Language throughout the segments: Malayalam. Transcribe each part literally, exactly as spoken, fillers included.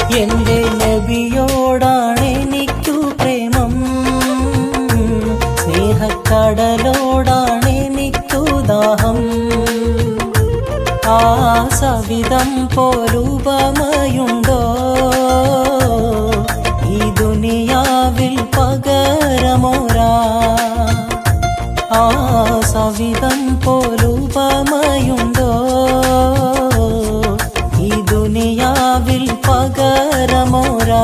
എന്റെ നബിയോടാണെനിക്കു പ്രേമം, സ്നേഹക്കടലോടാണെനിക്കു ദാഹം. ആ സവിധം പോലുപമയുണ്ടോ ഈ ദുനിയാവിൽ പകരമോരാ? ആ സവിധം പോലുപമയുണ്ടോ ഈ ദുനിയാവിൽ പകരമോരാ?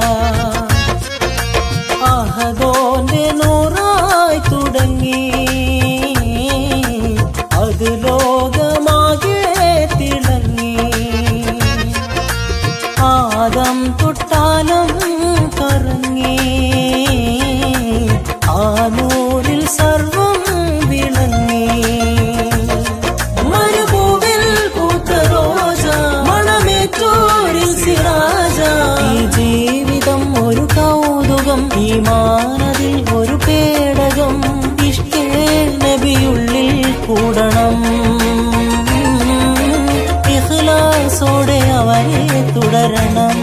അഹദോന്റെ നൂറായി തുടങ്ങി അത് ലോകമാകെ തിളങ്ങി. ആദം തൊട്ടാലം കറങ്ങി ആ നൂറിൽ സർവം വിളങ്ങി. മരുഭൂവിൽ പൂത്ത റോജ, മണമേറ്റോരിൽ സിറാജ. ഈ ജീവിതം ഒരു കൗതുകം, ഈ മാനതിൽ ഒരു പേടകം. ഇഷ്കേ നബിയുള്ളിൽ കൂടണം, ഇഖ്ലാസോടെ അവരെ തുടരണം.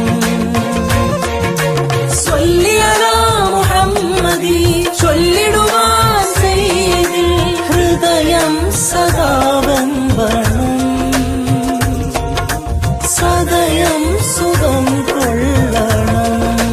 സ്വല്ലി അലാ മുഹമ്മദി, ചൊല്ലിടുവാൻ സയ്യിദിൽ ഹൃദയം സദാ വെമ്പണം. സദയം സുഖം കൊള്ളണം.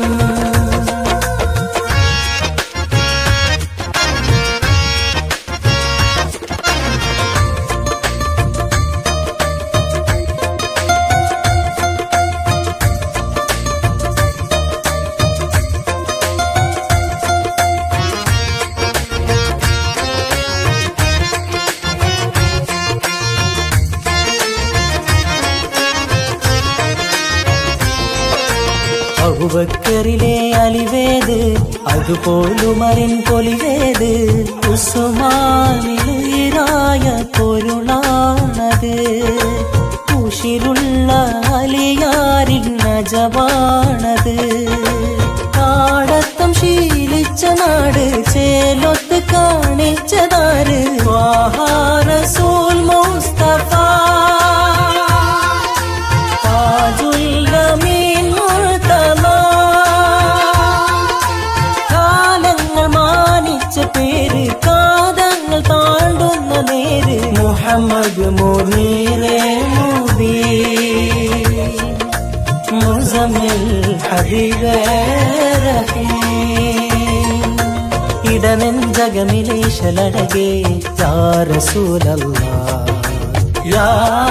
അബൂബക്കറിലെ അലിവേത്, അതുപോലും അറിൻ പൊലിവേത്. ഉസ്മാനിലുയിരായ പൊരുളാണത്. ഉഷിരുള്ള അലിയാരിൻ നജവാണത്. കാടത്തം ശീലിച്ച നാട് ചേലൊത്ത് കാണിച്ചതാര്? ത്വാഹാ റസൂൽ മുസ്തഫ താജുൽ അമീൻ മുർത്തള. കാലങ്ങൾ മാനിച്ച പേര്, കാതങ്ങൾ താണ്ടുന്ന നേര്. മുഹമ്മദ് മുനീറേ മുബീൻ, മുസമ്മിൽ ഹബീബേ റഹീം. ഇടനെഞ്ചകമിലെ ശലടകേ യാ റസൂലല്ലാഹ്, യാ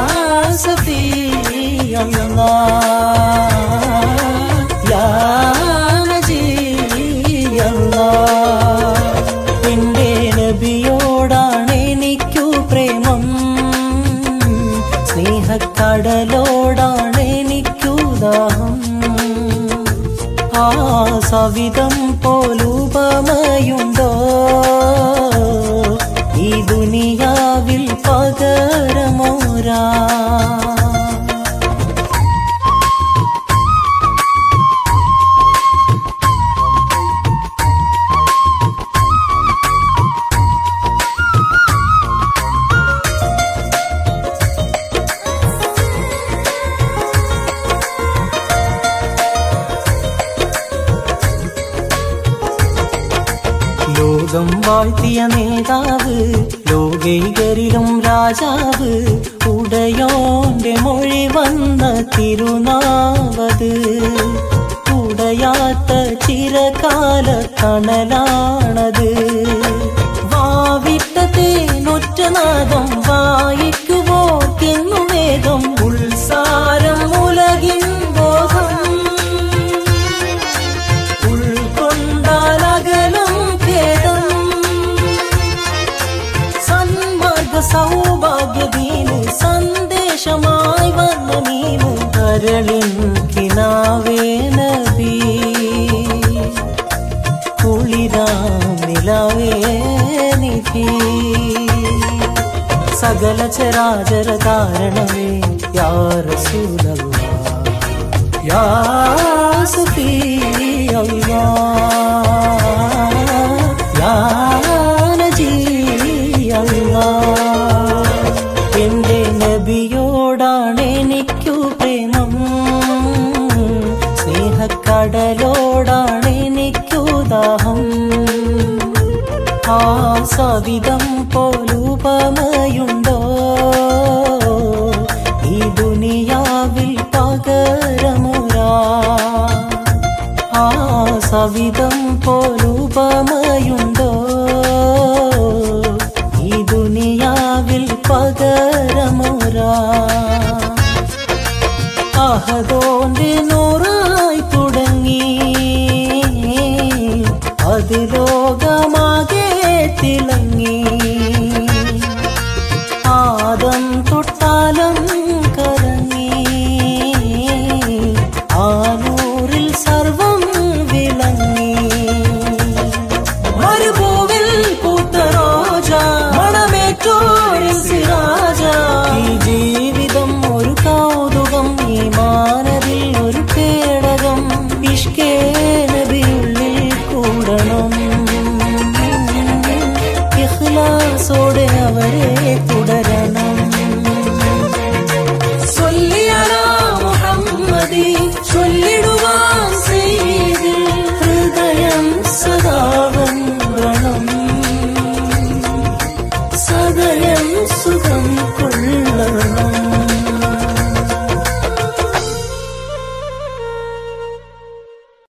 സഫിയല്ലാഹ്, യാ നജിയല്ലാഹ്. എന്റെ നബിയോടാണെനിക്കു പ്രേമം, സ്നേഹക്കടലോടാണെനിക്കു ദാഹം. ആ സവിധം പോലുപമയുണ്ടോ ഈ ദുനിയാവിൽ പകരമോരാ? ലോകം വാഴ്ത്തിയ നേതാവ്, ലോകൈകരിലും രാജാവ്. ഉടയോന്റെ മൊഴി വന്ന തിരുനാവത്. ഉടയാത്ത ചിരകാല കണലാണത്. വാവിട്ട തേനൊറ്റ നാദം വായിക്കുവോർക്കെന്നു വേദം. ഉൾസാരം ഉലകിൻ ബോധം ഉൾക്കൊണ്ടാലകലം ഭേദം. സന്മാർഗ സൗഭാഗ്യദീന് സന്ദേശമായി വന്ന നീന്. കരളിൻ കിനാവേ നബി, കുളിരാം നിലാവേ നിധി. സകല ചരാചര കാരണമേ യാ റസൂലല്ലാഹ്, യാ സഫിയല്ലാഹ്, യാ നജിയല്ലാഹ്. എന്റെ നബിയോടാണെനിക്കു പ്രേമം, സ്നേഹക്കടലോടാണെനിക്കു ദാഹം. ആ സവിധം പോലുപമയുണ്ടോ ഈ ദുനിയാവിൽ പകരമൊരാ? ആ സവിധം പോലുപമയുണ്ടോ ഈ ദുനിയാവിൽ പകരമൊരാ? അഹദോന്റെ